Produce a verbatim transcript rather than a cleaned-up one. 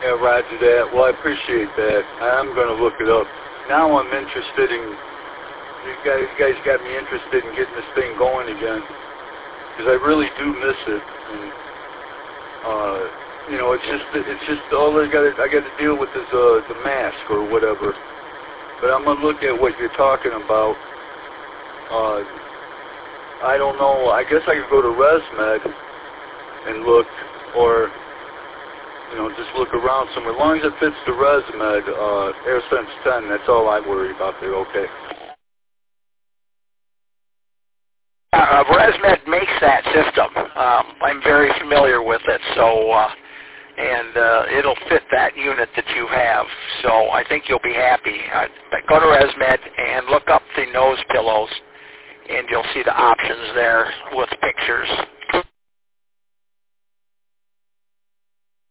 Yeah, roger that. Well, I appreciate that. I'm going to look it up. Now I'm interested in, you guys, you guys got me interested in getting this thing going again. Because I really do miss it. And, uh, you know, it's just, it's just all I got to, I got to deal with is uh, the mask or whatever. But I'm going to look at what you're talking about. Uh, I don't know. I guess I could go to ResMed and look, or, you know, just look around somewhere. As long as it fits the ResMed, uh, AirSense ten, that's all I worry about. They're okay. Uh, ResMed makes that system. Um, I'm very familiar with it, so uh, and uh, it'll fit that unit that you have. So I think you'll be happy. Uh, go to ResMed and look up the nose pillows, and you'll see the options there with pictures.